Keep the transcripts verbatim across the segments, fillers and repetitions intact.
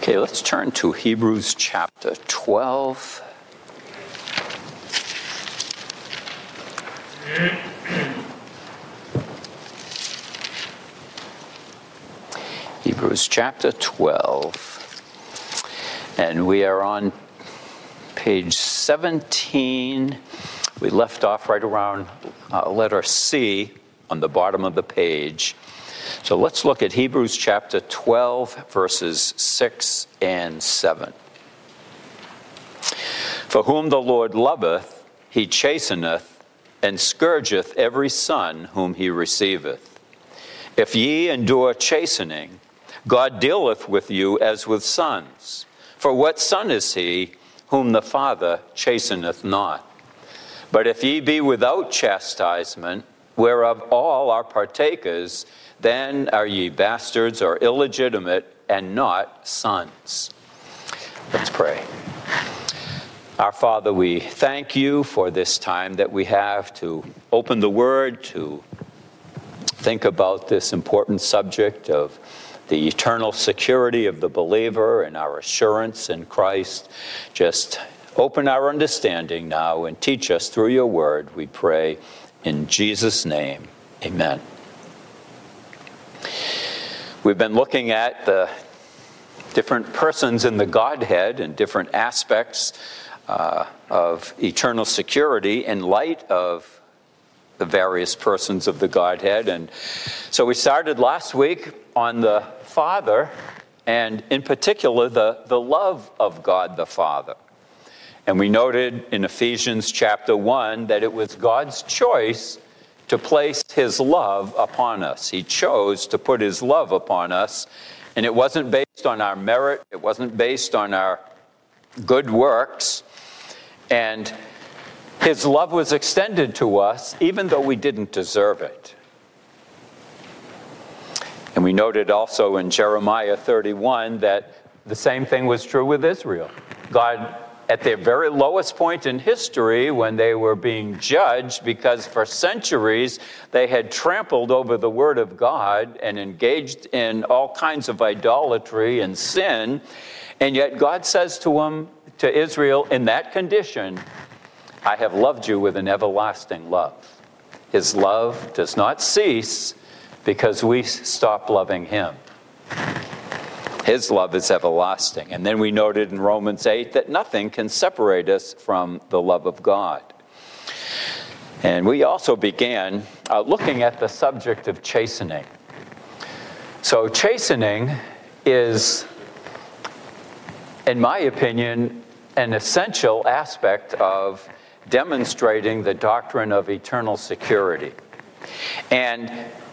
Okay, let's turn to Hebrews chapter twelve. Hebrews chapter twelve. And we are on page seventeen. We left off right around uh, letter C on the bottom of the page. So let's look at Hebrews chapter twelve, verses six and seven. For whom the Lord loveth, he chasteneth, and scourgeth every son whom he receiveth. If ye endure chastening, God dealeth with you as with sons. For what son is he whom the Father chasteneth not? But if ye be without chastisement, whereof all are partakers, then are ye bastards or illegitimate and not sons. Let's pray. Our Father, we thank you for this time that we have to open the Word, to think about this important subject of the eternal security of the believer and our assurance in Christ. Just open our understanding now and teach us through your Word, we pray in Jesus' name. Amen. We've been looking at the different persons in the Godhead and different aspects uh, of eternal security in light of the various persons of the Godhead. And so we started last week on the Father, and in particular the, the love of God the Father. And we noted in Ephesians chapter one that it was God's choice to place his love upon us. He chose to put his love upon us, and it wasn't based on our merit, it wasn't based on our good works, and his love was extended to us even though we didn't deserve it. And we noted also in Jeremiah thirty-one that the same thing was true with Israel. God, at their very lowest point in history, when they were being judged because for centuries they had trampled over the Word of God and engaged in all kinds of idolatry and sin, and yet God says to them, to Israel, in that condition, I have loved you with an everlasting love. His love does not cease because we stop loving him. His love is everlasting. And then we noted in Romans eight that nothing can separate us from the love of God. And we also began uh, looking at the subject of chastening. So chastening is, in my opinion, an essential aspect of demonstrating the doctrine of eternal security. And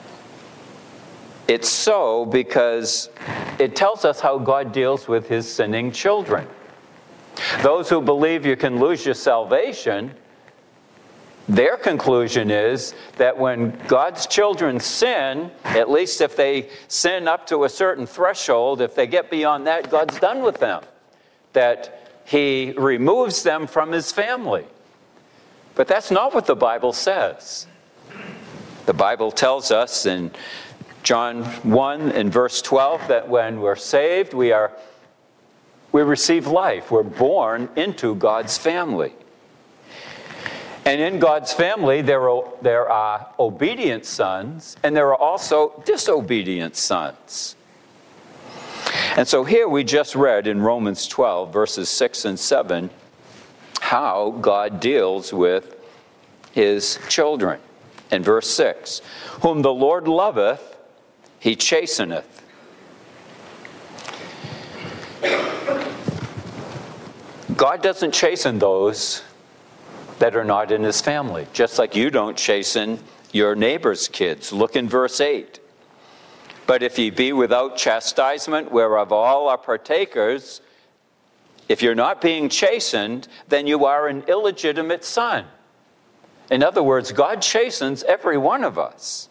it's so because it tells us how God deals with his sinning children. Those who believe you can lose your salvation, their conclusion is that when God's children sin, at least if they sin up to a certain threshold, if they get beyond that, God's done with them. That he removes them from his family. But that's not what the Bible says. The Bible tells us in John one and verse twelve that when we're saved, we are we receive life. We're born into God's family. And in God's family, there are, there are obedient sons, and there are also disobedient sons. And so here we just read in Romans twelve, verses six and seven, how God deals with his children. In verse six, whom the Lord loveth, he chasteneth. God doesn't chasten those that are not in his family, just like you don't chasten your neighbor's kids. Look in verse eight. But if ye be without chastisement, whereof all are partakers, if you're not being chastened, then you are an illegitimate son. In other words, God chastens every one of us.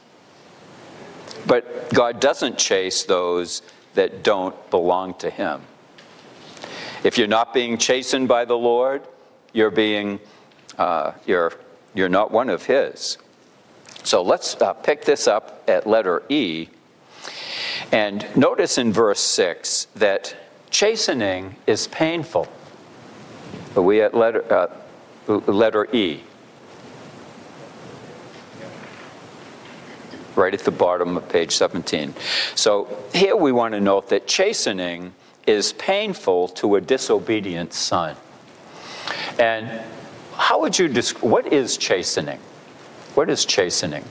But God doesn't chase those that don't belong to him. If you're not being chastened by the Lord, you're being, uh, you're, you're not one of his. So let's uh, pick this up at letter E. And notice in verse six that chastening is painful. Are we at letter, uh, letter E? Right at the bottom of page seventeen. So here we want to note that chastening is painful to a disobedient son. And how would you describe, what is chastening? What is chastening?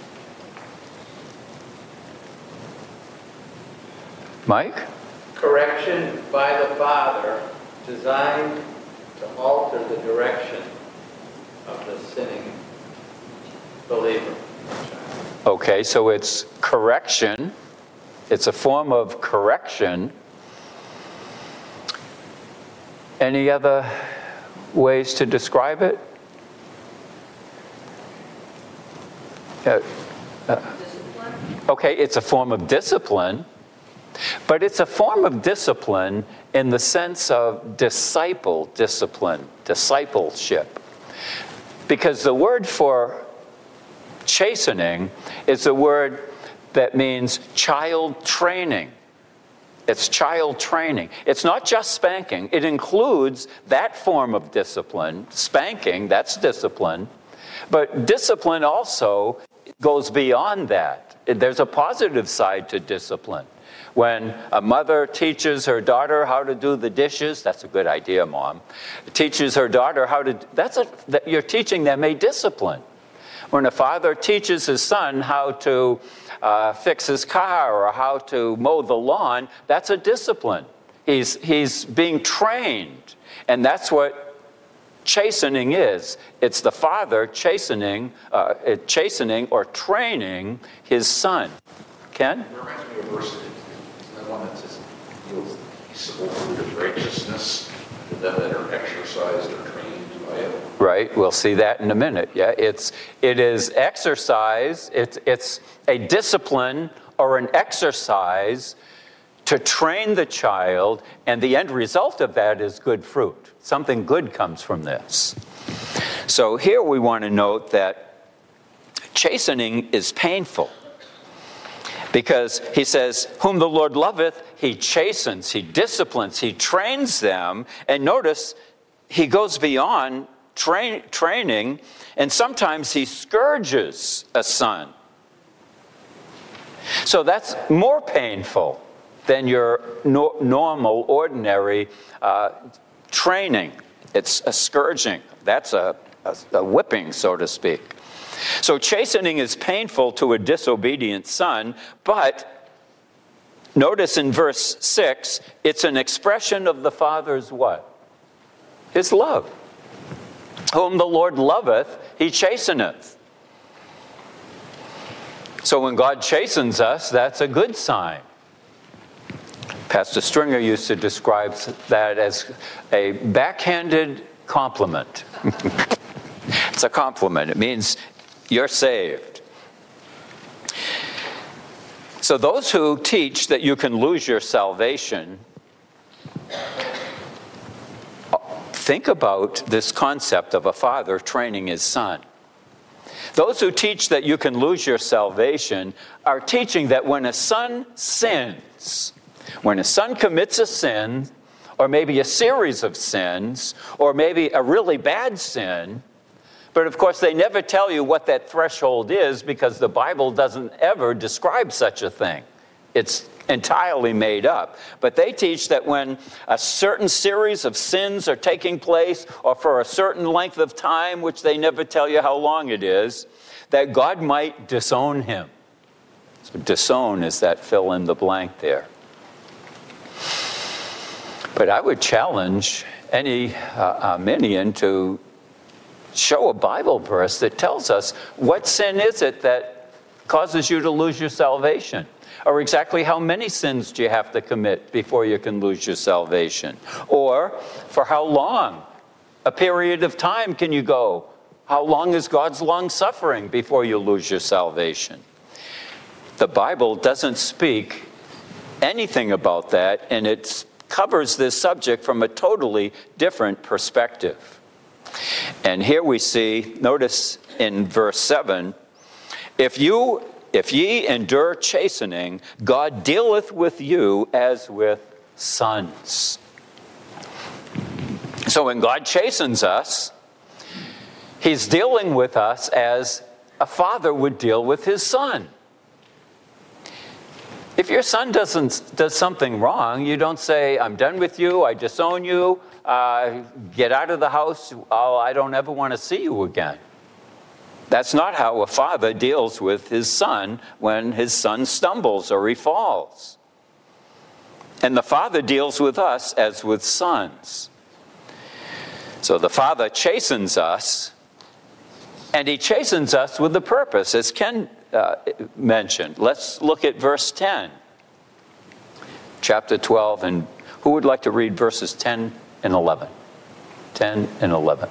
Mike? Correction by the father designed to alter the direction of the sinning believer. Okay, so it's correction. It's a form of correction. Any other ways to describe it? Uh, uh, okay, it's a form of discipline, but it's a form of discipline in the sense of disciple discipline, discipleship. Because the word for chastening is a word that means child training. It's child training. It's not just spanking. It includes that form of discipline. Spanking, that's discipline. But discipline also goes beyond that. There's a positive side to discipline. When a mother teaches her daughter how to do the dishes, that's a good idea, Mom. Teaches her daughter how to, that's a, that you're teaching them a discipline. When a father teaches his son how to uh, fix his car or how to mow the lawn, that's a discipline. He's, he's being trained. And that's what chastening is. It's the father chastening, uh, chastening or training his son. Ken? It reminds me of a verse, the one that says, yields the peaceable fruit of righteousness to them that are exercised or trained by it. Right, we'll see that in a minute. Yeah, it's it is exercise. It's it's a discipline or an exercise to train the child, and the end result of that is good fruit. Something good comes from this. So here we want to note that chastening is painful. Because he says, whom the Lord loveth, he chastens, he disciplines, he trains them. And notice, he goes beyond train, training, and sometimes he scourges a son. So that's more painful than your no, normal, ordinary uh, training. It's a scourging. That's a, a, a whipping, so to speak. So chastening is painful to a disobedient son, but notice in verse six, it's an expression of the Father's what? His love. Whom the Lord loveth, he chasteneth. So when God chastens us, that's a good sign. Pastor Stringer used to describe that as a backhanded compliment. It's a compliment. It means you're saved. So those who teach that you can lose your salvation, think about this concept of a father training his son. Those who teach that you can lose your salvation are teaching that when a son sins, when a son commits a sin, or maybe a series of sins, or maybe a really bad sin, but of course they never tell you what that threshold is because the Bible doesn't ever describe such a thing. It's entirely made up. But they teach that when a certain series of sins are taking place, or for a certain length of time, which they never tell you how long it is, that God might disown him. So disown is that fill in the blank there. But I would challenge any uh, Arminian to show a Bible verse that tells us what sin is it that causes you to lose your salvation. Or exactly how many sins do you have to commit before you can lose your salvation? Or for how long a period of time can you go? How long is God's long suffering before you lose your salvation? The Bible doesn't speak anything about that, and it covers this subject from a totally different perspective. And here we see, notice in verse seven, if you If ye endure chastening, God dealeth with you as with sons. So when God chastens us, he's dealing with us as a father would deal with his son. If your son doesn't does something wrong, you don't say, I'm done with you, I disown you, uh, get out of the house, oh, I don't ever want to see you again. That's not how a father deals with his son when his son stumbles or he falls. And the father deals with us as with sons. So the father chastens us, and he chastens us with a purpose, as Ken uh, mentioned. Let's look at verse ten, chapter twelve, and who would like to read verses ten and eleven? ten and eleven.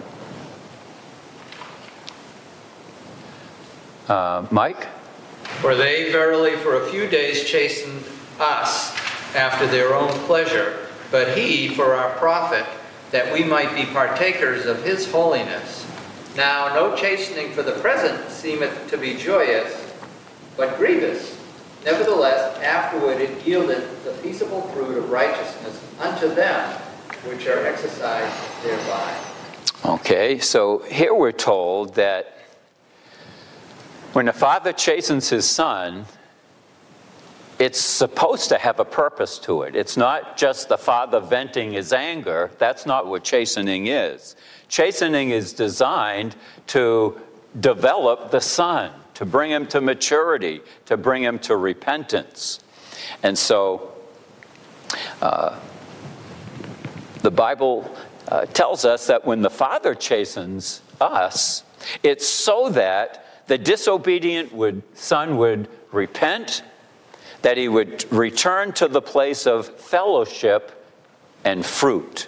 Uh, Mike? For they verily for a few days chastened us after their own pleasure, but he for our profit, that we might be partakers of his holiness. Now no chastening for the present seemeth to be joyous, but grievous. Nevertheless, afterward it yieldeth the peaceable fruit of righteousness unto them which are exercised thereby. Okay, so here we're told that when a father chastens his son, it's supposed to have a purpose to it. It's not just the father venting his anger. That's not what chastening is. Chastening is designed to develop the son, to bring him to maturity, to bring him to repentance. And so uh, the Bible uh, tells us that when the father chastens us, it's so that the disobedient would, son would repent, that he would return to the place of fellowship and fruit.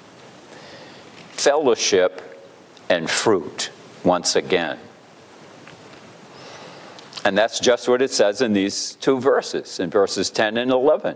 Fellowship and fruit once again. And that's just what it says in these two verses, in verses ten and eleven.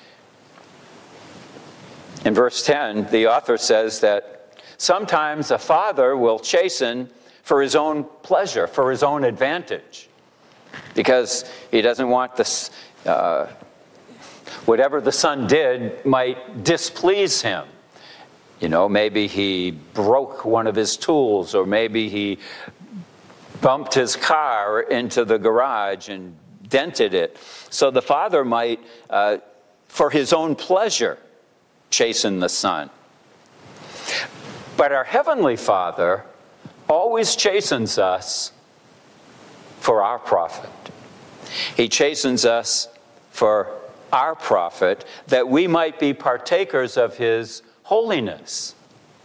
In verse ten, the author says that sometimes a father will chasten for his own pleasure, for his own advantage, because he doesn't want this, uh, whatever the son did might displease him. You know, maybe he broke one of his tools, or maybe he bumped his car into the garage and dented it. So the father might, uh, for his own pleasure, chasten the son. But our Heavenly Father always chastens us for our profit. He chastens us for our profit, that we might be partakers of his holiness.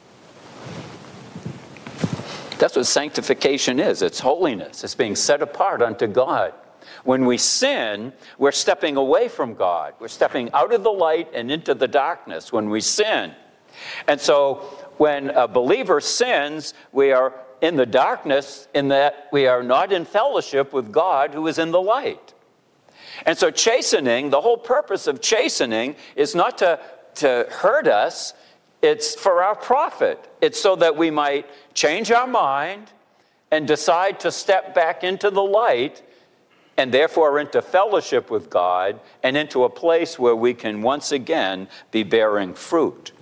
That's what sanctification is. It's holiness. It's being set apart unto God. When we sin, we're stepping away from God. We're stepping out of the light and into the darkness when we sin. And so when a believer sins, we are in the darkness in that we are not in fellowship with God who is in the light. And so chastening, the whole purpose of chastening is not to, to hurt us, it's for our profit. It's so that we might change our mind and decide to step back into the light, and therefore into fellowship with God and into a place where we can once again be bearing fruit.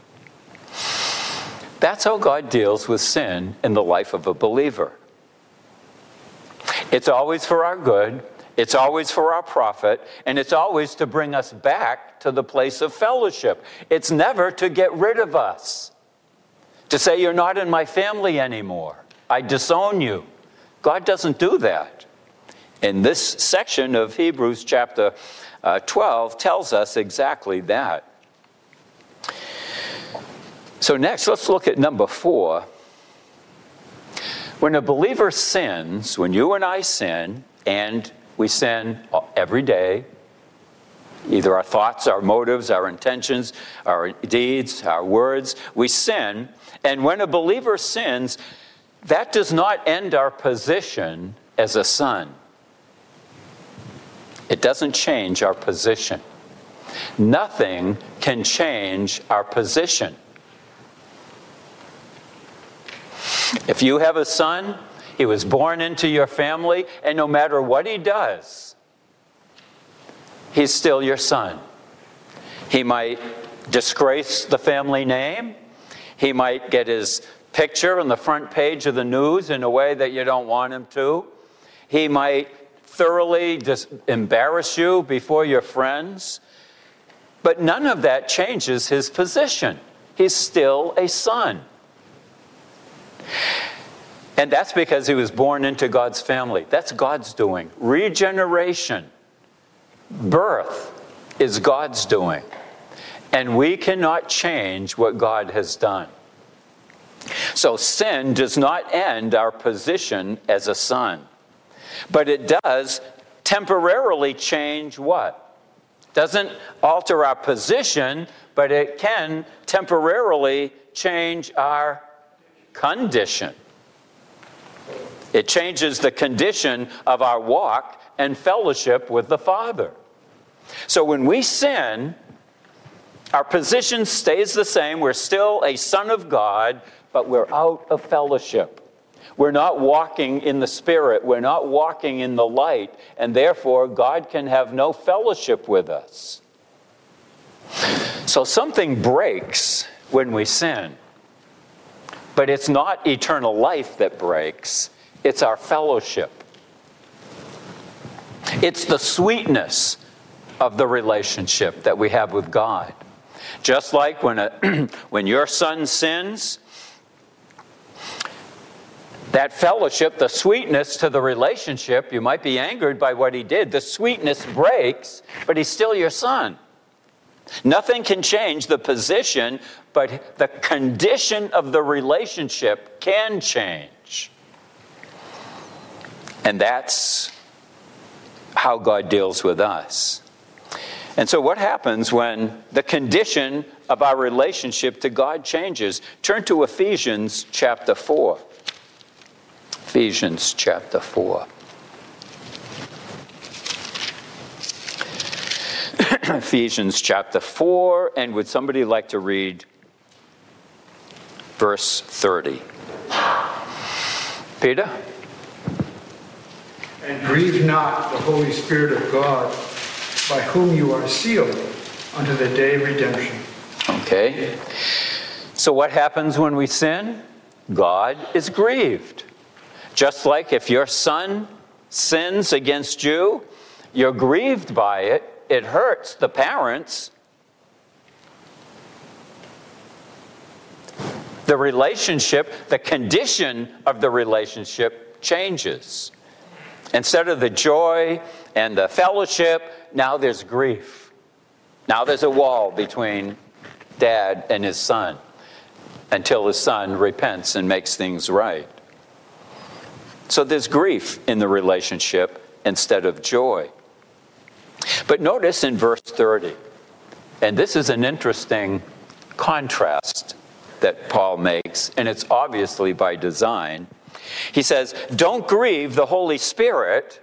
That's how God deals with sin in the life of a believer. It's always for our good, it's always for our profit, and it's always to bring us back to the place of fellowship. It's never to get rid of us, to say, you're not in my family anymore, I disown you. God doesn't do that. And this section of Hebrews chapter uh, twelve tells us exactly that. So next, let's look at number four. When a believer sins, when you and I sin, and we sin every day, either our thoughts, our motives, our intentions, our deeds, our words, we sin. And when a believer sins, that does not end our position as a son. It doesn't change our position. Nothing can change our position. If you have a son, he was born into your family, and no matter what he does, he's still your son. He might disgrace the family name. He might get his picture on the front page of the news in a way that you don't want him to. He might thoroughly dis- embarrass you before your friends. But none of that changes his position. He's still a son. And that's because he was born into God's family. That's God's doing. Regeneration, birth, is God's doing. And we cannot change what God has done. So sin does not end our position as a son. But it does temporarily change what? Doesn't alter our position, but it can temporarily change our condition. It changes the condition of our walk and fellowship with the Father. So when we sin, our position stays the same. We're still a son of God, but we're out of fellowship. We're not walking in the Spirit. We're not walking in the light. And therefore, God can have no fellowship with us. So something breaks when we sin. But it's not eternal life that breaks. It's our fellowship. It's the sweetness of the relationship that we have with God. Just like when, a, when your son sins, that fellowship, the sweetness to the relationship, you might be angered by what he did. The sweetness breaks, but he's still your son. Nothing can change the position, but the condition of the relationship can change. And that's how God deals with us. And so what happens when the condition of our relationship to God changes? Turn to Ephesians chapter four. Ephesians chapter four. Ephesians chapter four, and would somebody like to read verse thirty? Peter? And grieve not the Holy Spirit of God, by whom you are sealed unto the day of redemption. Okay. So what happens when we sin? God is grieved. Just like if your son sins against you, you're grieved by it. It hurts the parents. The relationship, the condition of the relationship changes. Instead of the joy and the fellowship, now there's grief. Now there's a wall between dad and his son until his son repents and makes things right. So there's grief in the relationship instead of joy. But notice in verse thirty, and this is an interesting contrast that Paul makes, and it's obviously by design. He says, don't grieve the Holy Spirit,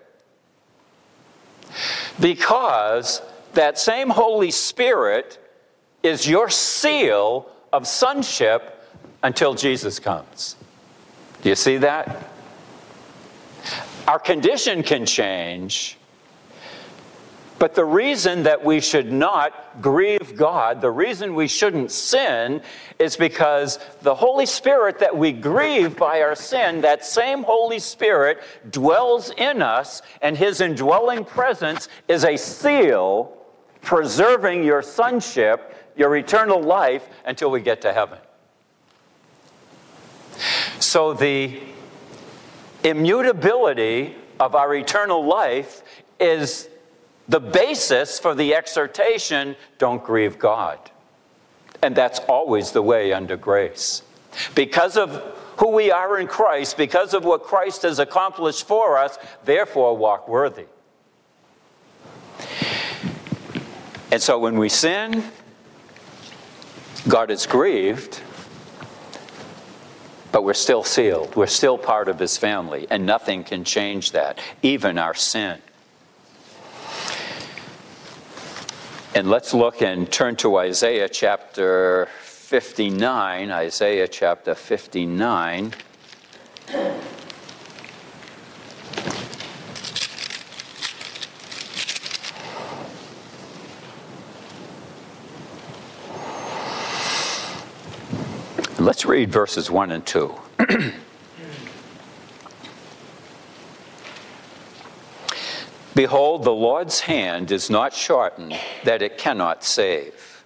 because that same Holy Spirit is your seal of sonship until Jesus comes. Do you see that? Our condition can change, but the reason that we should not grieve God, the reason we shouldn't sin, is because the Holy Spirit that we grieve by our sin, that same Holy Spirit dwells in us, and his indwelling presence is a seal preserving your sonship, your eternal life, until we get to heaven. So the immutability of our eternal life is the basis for the exhortation, don't grieve God. And that's always the way under grace. Because of who we are in Christ, because of what Christ has accomplished for us, therefore walk worthy. And so when we sin, God is grieved, but we're still sealed. We're still part of his family, and nothing can change that, even our sin. And let's look and turn to Isaiah chapter fifty-nine. Isaiah chapter fifty-nine. Let's read verses one and two. Behold, the Lord's hand is not shortened, that it cannot save.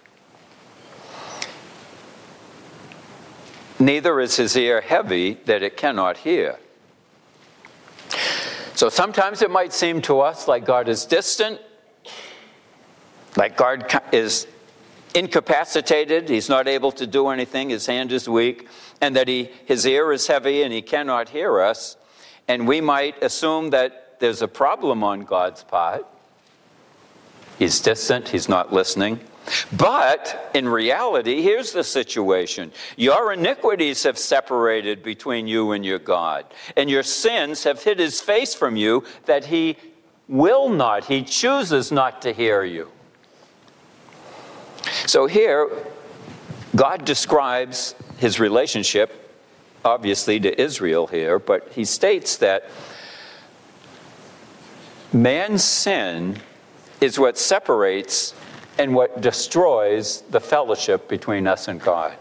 Neither is his ear heavy, that it cannot hear. So sometimes it might seem to us like God is distant, like God is incapacitated, he's not able to do anything, his hand is weak, and that he, his ear is heavy and he cannot hear us. And we might assume that there's a problem on God's part. He's distant, he's not listening. But in reality, here's the situation. Your iniquities have separated between you and your God, and your sins have hid his face from you, that he will not, he chooses not to hear you. So here, God describes his relationship, obviously to Israel here, but he states that man's sin is what separates and what destroys the fellowship between us and God.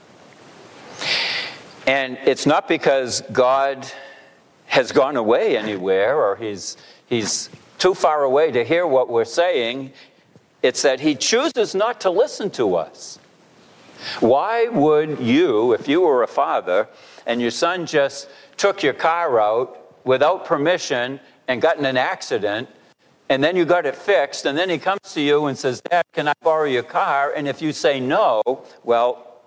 And it's not because God has gone away anywhere or he's, he's too far away to hear what we're saying. It's that he chooses not to listen to us. Why would you, if you were a father and your son just took your car out without permission and got in an accident, and then you got it fixed, and then he comes to you and says, Dad, can I borrow your car? And if you say no, well,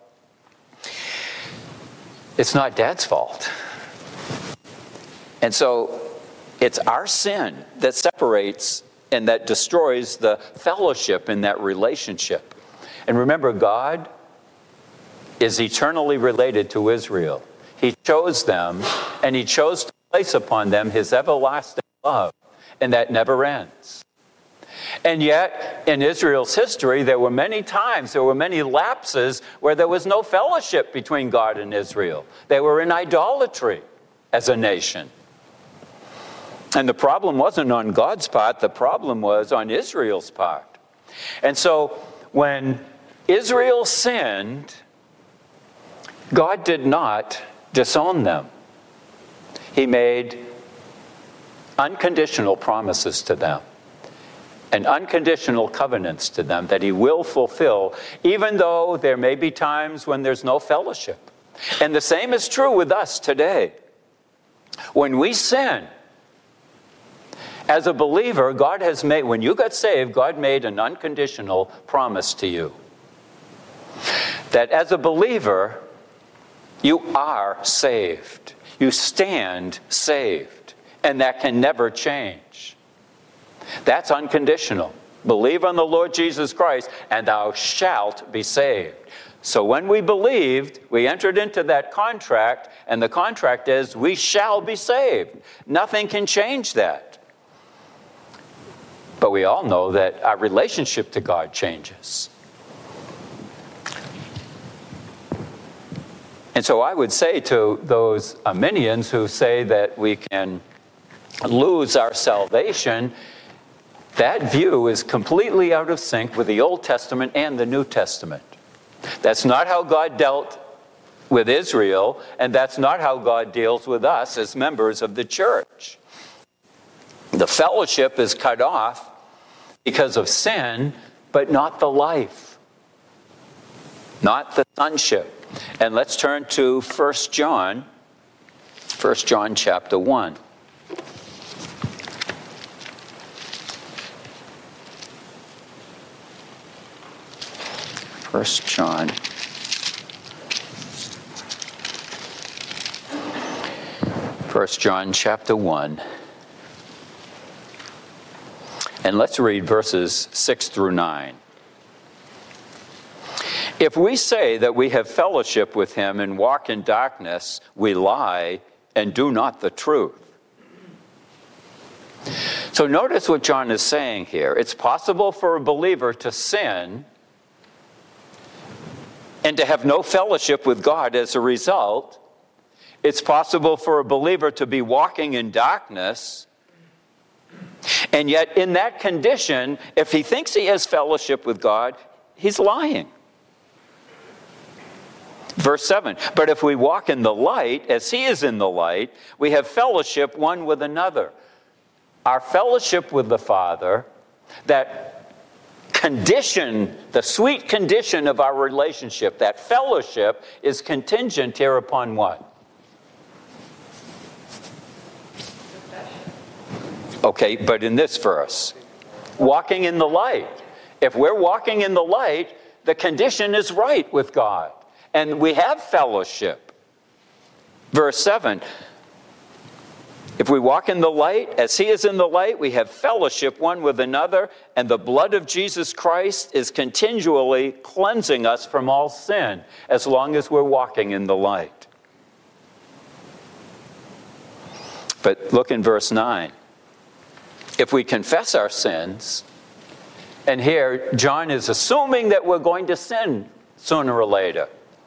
it's not Dad's fault. And so it's our sin that separates and that destroys the fellowship in that relationship. And remember, God is eternally related to Israel. He chose them, and he chose to place upon them his everlasting love, and that never ends. And yet, in Israel's history, there were many times, there were many lapses where there was no fellowship between God and Israel. They were in idolatry as a nation. And the problem wasn't on God's part, the problem was on Israel's part. And so, when Israel sinned, God did not disown them. He made unconditional promises to them and unconditional covenants to them that he will fulfill, even though there may be times when there's no fellowship. And the same is true with us today. When we sin, as a believer, God has made, when you got saved, God made an unconditional promise to you. That as a believer, you are saved. You stand saved. And that can never change. That's unconditional. Believe on the Lord Jesus Christ, and thou shalt be saved. So when we believed, we entered into that contract, and the contract is, we shall be saved. Nothing can change that. But we all know that our relationship to God changes. And so I would say to those Arminians who say that we can lose our salvation, that view is completely out of sync with the Old Testament and the New Testament. That's not how God dealt with Israel, and that's not how God deals with us as members of the church. The fellowship is cut off because of sin, but not the life, not the sonship. And let's turn to First John, First John chapter one. First John. First John chapter one. And let's read verses six through nine. If we say that we have fellowship with him and walk in darkness, we lie and do not the truth. So notice what John is saying here. It's possible for a believer to sin and to have no fellowship with God as a result. It's possible for a believer to be walking in darkness, and yet in that condition, if he thinks he has fellowship with God, he's lying. Verse seven, but if we walk in the light, as he is in the light, we have fellowship one with another. Our fellowship with the Father, that condition, the sweet condition of our relationship, that fellowship is contingent here upon what? Okay, but in this verse, walking in the light. If we're walking in the light, the condition is right with God. And we have fellowship. Verse seven, if we walk in the light, as he is in the light, we have fellowship one with another, and the blood of Jesus Christ is continually cleansing us from all sin, as long as we're walking in the light. But look in verse nine. If we confess our sins, and here John is assuming that we're going to sin sooner or later.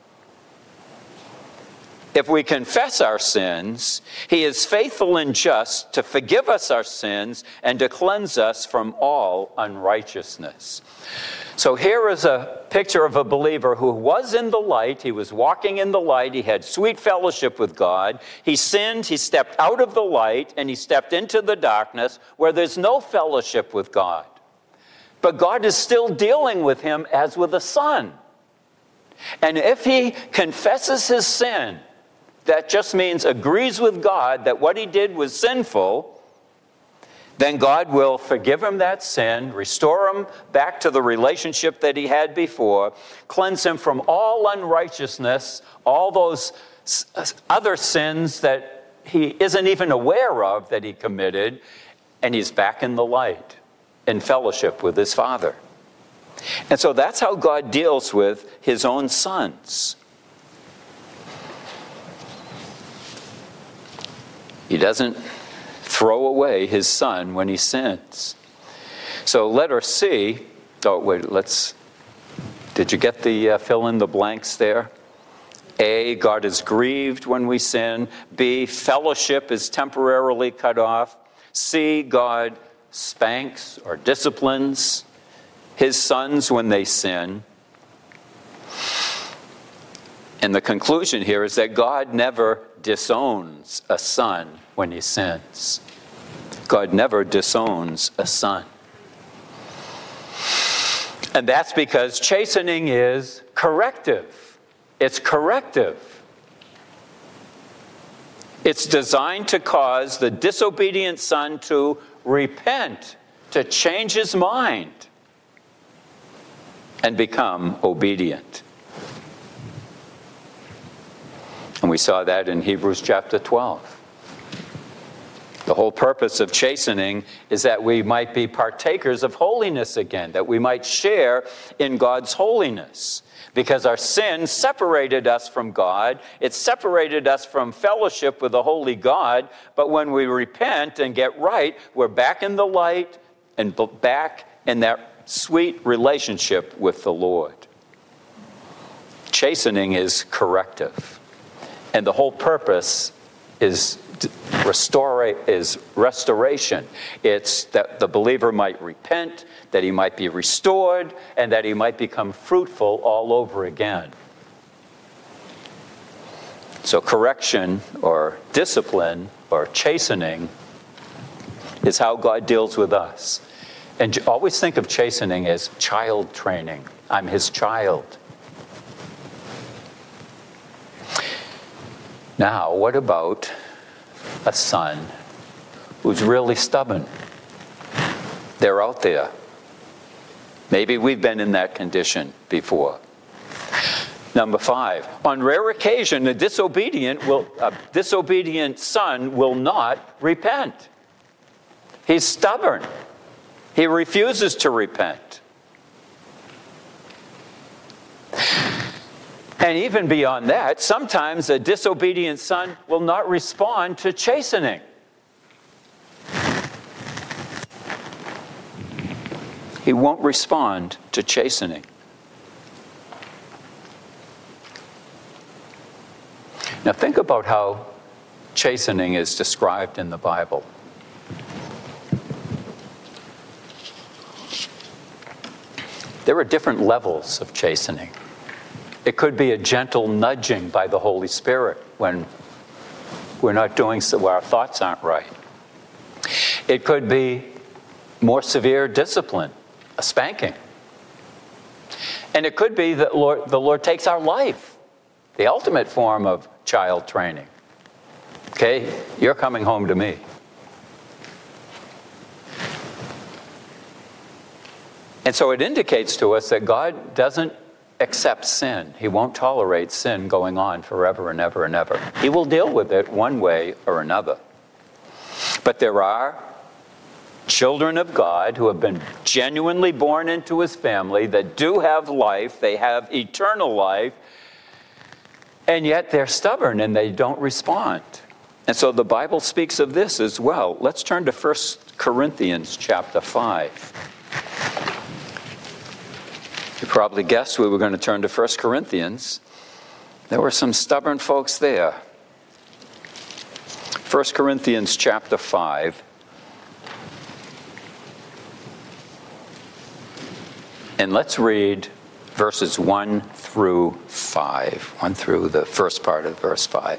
If we confess our sins, he is faithful and just to forgive us our sins and to cleanse us from all unrighteousness. So here is a picture of a believer who was in the light. He was walking in the light. He had sweet fellowship with God. He sinned. He stepped out of the light and he stepped into the darkness where there's no fellowship with God. But God is still dealing with him as with a son. And if he confesses his sin, that just means agrees with God that what he did was sinful, then God will forgive him that sin, restore him back to the relationship that he had before, cleanse him from all unrighteousness, all those other sins that he isn't even aware of that he committed, and he's back in the light, in fellowship with his Father. And so that's how God deals with his own sons. He doesn't throw away his son when he sins. So letter C, oh wait, let's, did you get the uh, fill in the blanks there? A, God is grieved when we sin. B, fellowship is temporarily cut off. C, God spanks or disciplines his sons when they sin. And the conclusion here is that God never disowns a son when he sins. God never disowns a son. And that's because chastening is corrective. It's corrective. It's designed to cause the disobedient son to repent, to change his mind, and become obedient. And we saw that in Hebrews chapter twelve. The whole purpose of chastening is that we might be partakers of holiness again, that we might share in God's holiness. Because our sin separated us from God, it separated us from fellowship with the holy God, but when we repent and get right, we're back in the light and back in that sweet relationship with the Lord. Chastening is corrective. And the whole purpose is restore, is restoration. It's that the believer might repent, that he might be restored, and that he might become fruitful all over again. So correction or discipline or chastening is how God deals with us. And always think of chastening as child training. I'm his child. Now, what about a son who's really stubborn? They're out there. Maybe we've been in that condition before. Number five, on rare occasion, a disobedient will, a disobedient son will not repent. He's stubborn. He refuses to repent. And even beyond that, sometimes a disobedient son will not respond to chastening. He won't respond to chastening. Now think about how chastening is described in the Bible. There are different levels of chastening. It could be a gentle nudging by the Holy Spirit when we're not doing so, where our thoughts aren't right. It could be more severe discipline, a spanking. And it could be that Lord, the Lord takes our life, the ultimate form of child training. Okay, you're coming home to me. And so it indicates to us that God doesn't accept sin. He won't tolerate sin going on forever and ever and ever. He will deal with it one way or another. But there are children of God who have been genuinely born into his family that do have life, they have eternal life, and yet they're stubborn and they don't respond. And so the Bible speaks of this as well. Let's turn to First Corinthians chapter five. You probably guessed we were going to turn to First Corinthians. There were some stubborn folks there. First Corinthians chapter five. And let's read verses one through five. one through the first part of verse five.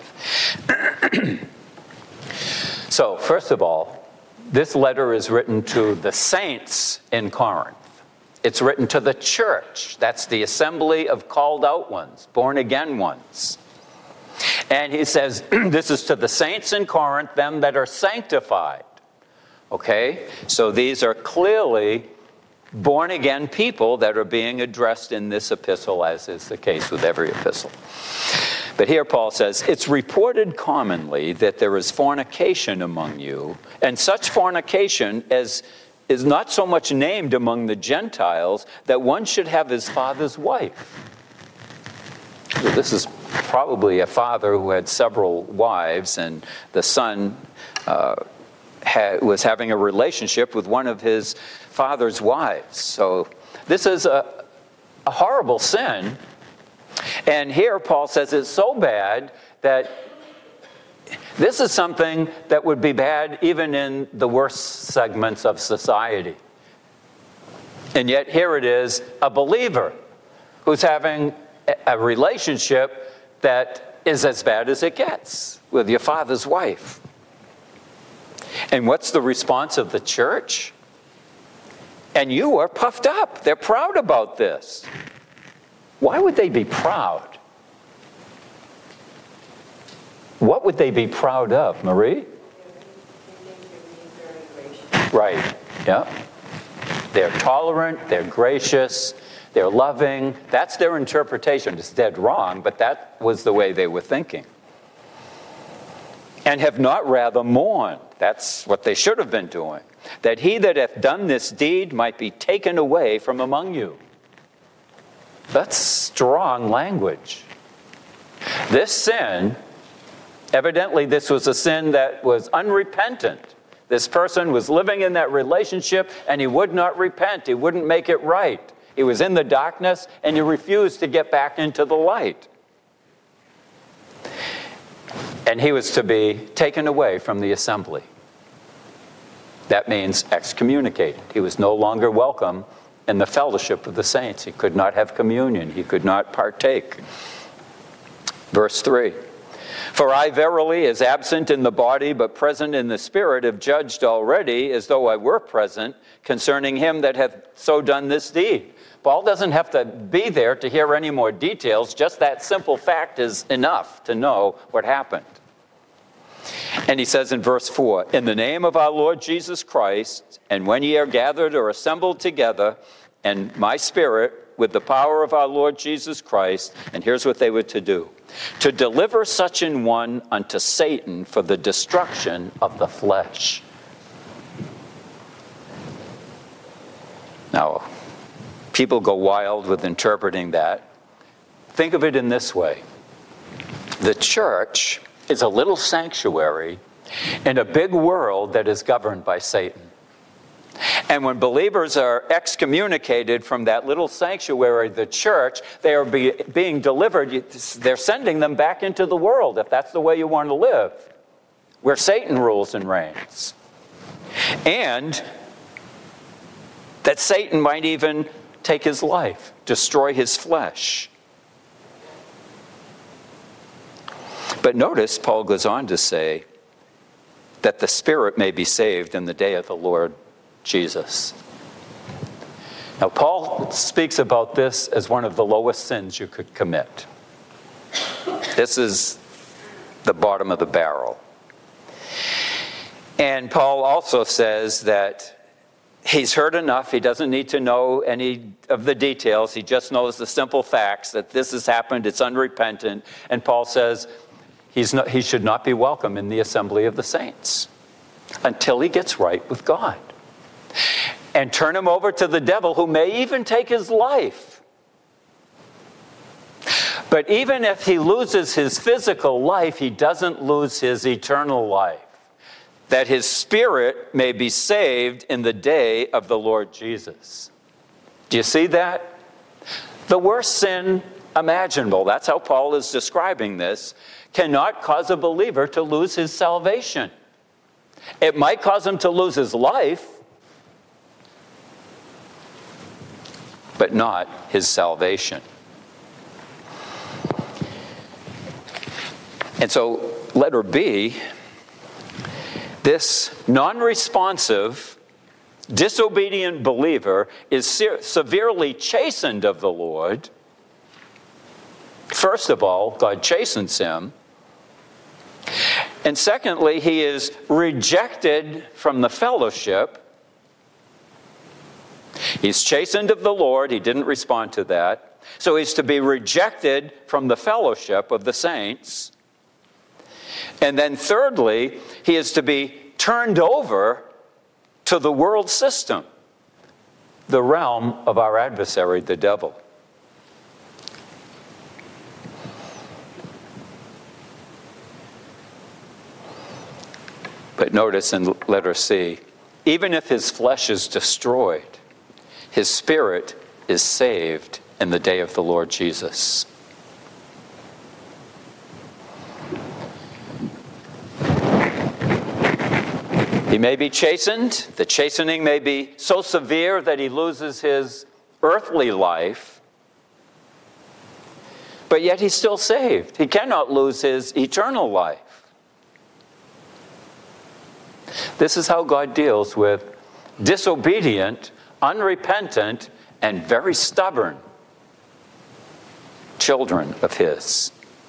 So, first of all, this letter is written to the saints in Corinth. It's written to the church. That's the assembly of called out ones, born again ones. And he says, this is to the saints in Corinth, them that are sanctified. Okay? So these are clearly born again people that are being addressed in this epistle, as is the case with every epistle. But here Paul says, it's reported commonly that there is fornication among you, and such fornication as is not so much named among the Gentiles that one should have his father's wife. So this is probably a father who had several wives, and the son uh, had, was having a relationship with one of his father's wives. So this is a, a horrible sin. And here Paul says it's so bad that this is something that would be bad even in the worst segments of society. And yet here it is, a believer who's having a relationship that is as bad as it gets with your father's wife. And what's the response of the church? And you are puffed up. They're proud about this. Why would they be proud? What would they be proud of, Marie? Right, yeah. They're tolerant, they're gracious, they're loving. That's their interpretation. It's dead wrong, but that was the way they were thinking. And have not rather mourned. That's what they should have been doing. That he that hath done this deed might be taken away from among you. That's strong language. This sin, evidently this was a sin that was unrepentant. This person was living in that relationship and he would not repent. He wouldn't make it right. He was in the darkness and he refused to get back into the light. And he was to be taken away from the assembly. That means excommunicated. He was no longer welcome in the fellowship of the saints. He could not have communion. He could not partake. Verse three. For I verily, as absent in the body but present in the spirit, have judged already, as though I were present, concerning him that hath so done this deed. Paul doesn't have to be there to hear any more details. Just that simple fact is enough to know what happened. And he says in verse four, in the name of our Lord Jesus Christ, and when ye are gathered or assembled together, and my spirit, with the power of our Lord Jesus Christ, and here's what they were to do, to deliver such an one unto Satan for the destruction of the flesh. Now, people go wild with interpreting that. Think of it in this way. The church is a little sanctuary in a big world that is governed by Satan. And when believers are excommunicated from that little sanctuary, the church, they are be, being delivered. They're sending them back into the world, if that's the way you want to live, where Satan rules and reigns. And that Satan might even take his life, destroy his flesh. But notice Paul goes on to say that the spirit may be saved in the day of the Lord Jesus. Now, Paul speaks about this as one of the lowest sins you could commit. This is the bottom of the barrel. And Paul also says that he's heard enough. He doesn't need to know any of the details. He just knows the simple facts that this has happened. It's unrepentant. And Paul says he's not, he should not be welcome in the assembly of the saints until he gets right with God. And turn him over to the devil, who may even take his life. But even if he loses his physical life, he doesn't lose his eternal life, that his spirit may be saved in the day of the Lord Jesus. Do you see that? The worst sin imaginable, that's how Paul is describing this, cannot cause a believer to lose his salvation. It might cause him to lose his life, but not his salvation. And so, letter B, this non-responsive, disobedient believer is se- severely chastened of the Lord. First of all, God chastens him. And secondly, he is rejected from the fellowship. He's chastened of the Lord. He didn't respond to that. So he's to be rejected from the fellowship of the saints. And then thirdly, he is to be turned over to the world system, the realm of our adversary, the devil. But notice in letter C, even if his flesh is destroyed, his spirit is saved in the day of the Lord Jesus. He may be chastened. The chastening may be so severe that he loses his earthly life, but yet he's still saved. He cannot lose his eternal life. This is how God deals with disobedient, unrepentant, and very stubborn children of his.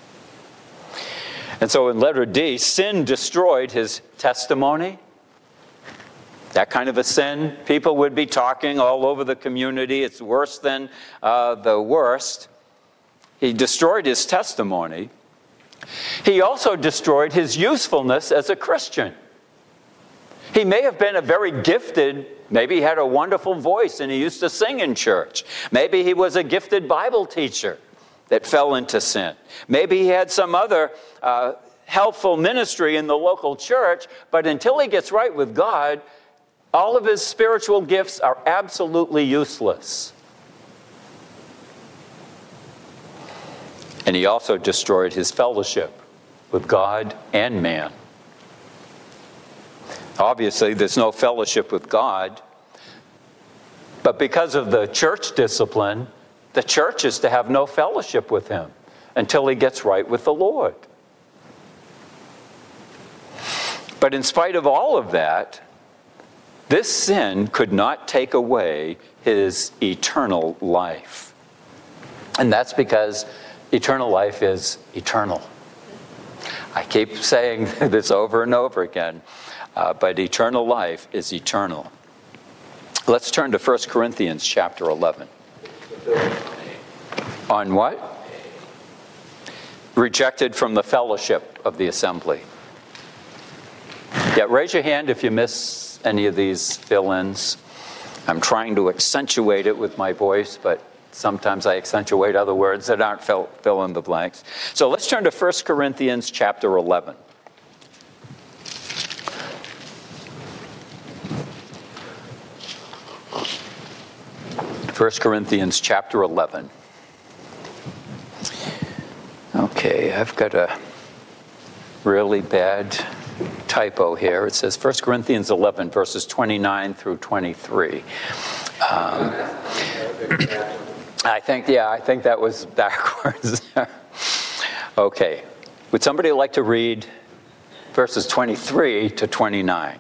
And so in letter D, sin destroyed his testimony. That kind of a sin, people would be talking all over the community. It's worse than uh, the worst. He destroyed his testimony. He also destroyed his usefulness as a Christian. He may have been a very gifted, maybe he had a wonderful voice and he used to sing in church. Maybe he was a gifted Bible teacher that fell into sin. Maybe he had some other uh, helpful ministry in the local church, but until he gets right with God, all of his spiritual gifts are absolutely useless. And he also destroyed his fellowship with God and man. Obviously, there's no fellowship with God, but because of the church discipline, the church is to have no fellowship with him until he gets right with the Lord. But in spite of all of that, this sin could not take away his eternal life. And that's because eternal life is eternal. I keep saying this over and over again, uh, but eternal life is eternal. Let's turn to First Corinthians chapter eleven. On what? Rejected from the fellowship of the assembly. Yeah, raise your hand if you miss any of these fill-ins. I'm trying to accentuate it with my voice, but sometimes I accentuate other words that aren't fill, fill in the blanks. So let's turn to First Corinthians chapter eleven. First Corinthians chapter eleven. Okay, I've got a really bad typo here. It says First Corinthians eleven, verses twenty-nine through twenty-three. Um, I think, yeah, I think that was backwards. Okay, Would somebody like to read verses twenty-three to twenty-nine?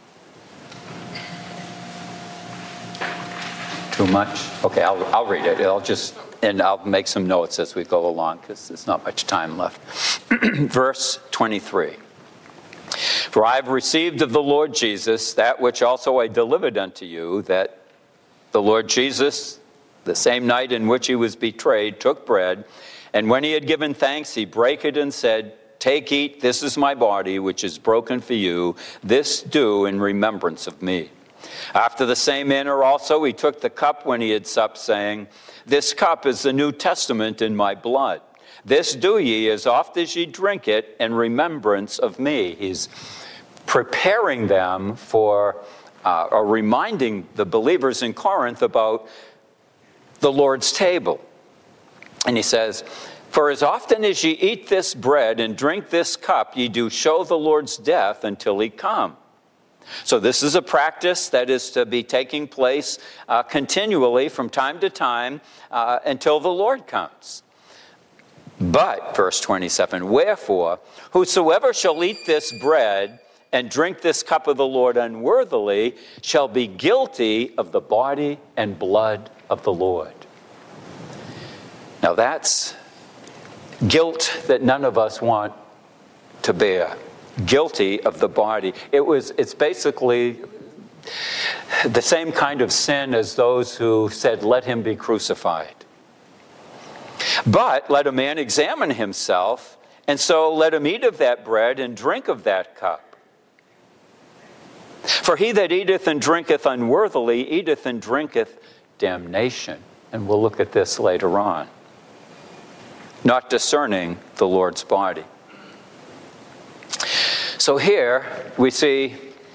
Too much? Okay, I'll, I'll read it. I'll just, and I'll make some notes as we go along because there's not much time left. Verse twenty-three. For I have received of the Lord Jesus that which also I delivered unto you, that the Lord Jesus, the same night in which he was betrayed, took bread, and when he had given thanks, he brake it and said, Take, eat, this is my body, which is broken for you. This do in remembrance of me. After the same manner also he took the cup when he had supped, saying, This cup is the New Testament in my blood. This do ye as oft as ye drink it in remembrance of me. He's preparing them for, uh, or reminding the believers in Corinth about the Lord's table. And he says, For as often as ye eat this bread and drink this cup, ye do show the Lord's death until he come. So this is a practice that is to be taking place uh, continually from time to time uh, until the Lord comes. But, verse twenty-seven, Wherefore, whosoever shall eat this bread and drink this cup of the Lord unworthily shall be guilty of the body and blood of the Lord. Now that's guilt that none of us want to bear. Guilty of the body. It was, it's basically the same kind of sin as those who said, let him be crucified. But let a man examine himself, and so let him eat of that bread and drink of that cup. For he that eateth and drinketh unworthily eateth and drinketh damnation. And we'll look at this later on. Not discerning the Lord's body. So here we see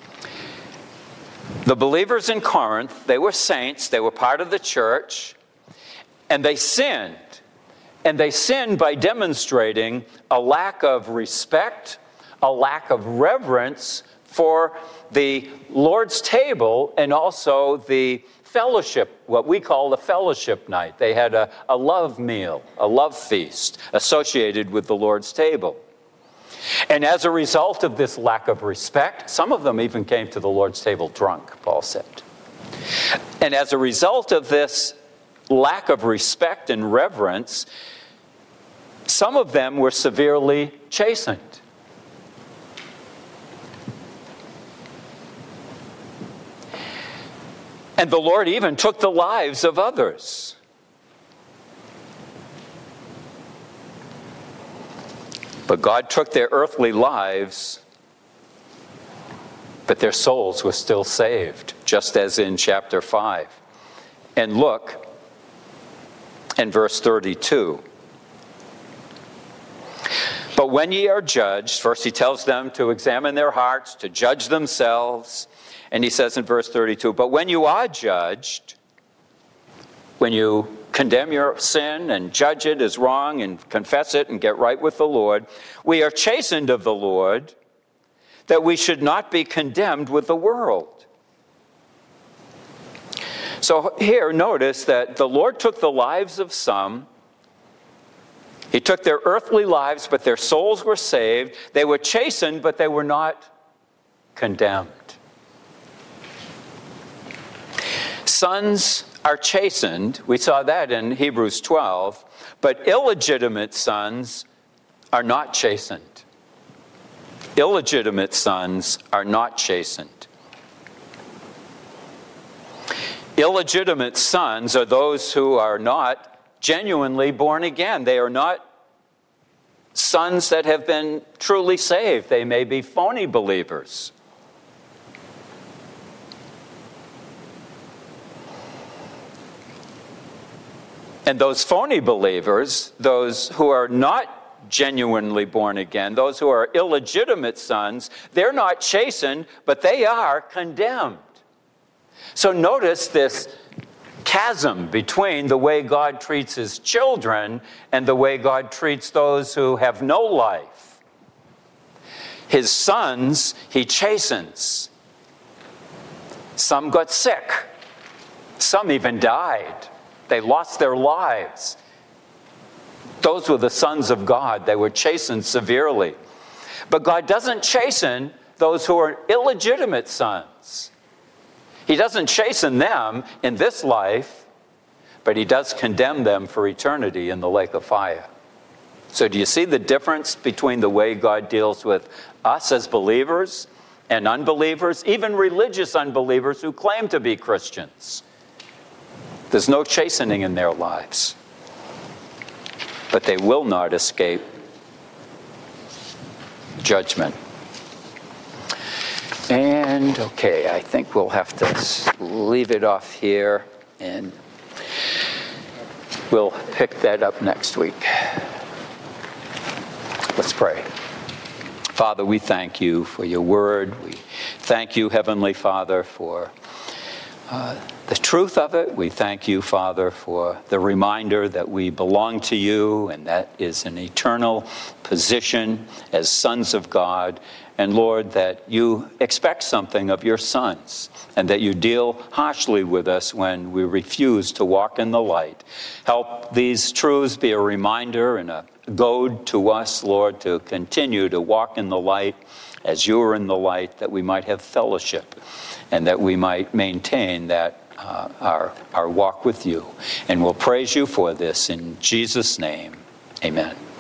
the believers in Corinth. They were saints, they were part of the church, and they sinned. And they sinned by demonstrating a lack of respect, a lack of reverence for the Lord's table, and also the fellowship, what we call the fellowship night. They had a, a love meal, a love feast associated with the Lord's table. And as a result of this lack of respect, some of them even came to the Lord's table drunk, Paul said. And as a result of this lack of respect and reverence, some of them were severely chastened. And the Lord even took the lives of others. But God took their earthly lives, but their souls were still saved, just as in chapter five. And look in verse thirty-two. But when ye are judged, first he tells them to examine their hearts, to judge themselves. And he says in verse thirty-two, but when you are judged, when you condemn your sin and judge it as wrong and confess it and get right with the Lord, we are chastened of the Lord, that we should not be condemned with the world. So here, notice that the Lord took the lives of some. He took their earthly lives, but their souls were saved. They were chastened, but they were not condemned. Sons are chastened. We saw that in Hebrews twelve. But illegitimate sons are not chastened. Illegitimate sons are not chastened. Illegitimate sons are those who are not genuinely born again. They are not sons that have been truly saved. They may be phony believers. And those phony believers, those who are not genuinely born again, those who are illegitimate sons, they're not chastened, but they are condemned. So notice this chasm between the way God treats his children and the way God treats those who have no life. His sons, he chastens. Some got sick. Some even died. They lost their lives. Those were the sons of God. They were chastened severely. But God doesn't chasten those who are illegitimate sons. He doesn't chasten them in this life, but he does condemn them for eternity in the lake of fire. So do you see the difference between the way God deals with us as believers and unbelievers, even religious unbelievers who claim to be Christians? There's no chastening in their lives, but they will not escape judgment. And okay, I think we'll have to leave it off here, and we'll pick that up next week. Let's pray. Father, we thank you for your word. We thank you, Heavenly Father, for uh, the truth of it. We thank you, Father, for the reminder that we belong to you, and that is an eternal position as sons of God. And Lord, that you expect something of your sons, and that you deal harshly with us when we refuse to walk in the light. Help these truths be a reminder and a goad to us, Lord, to continue to walk in the light as you are in the light, that we might have fellowship and that we might maintain that uh, our, our walk with you. And we'll praise you for this in Jesus' name. Amen.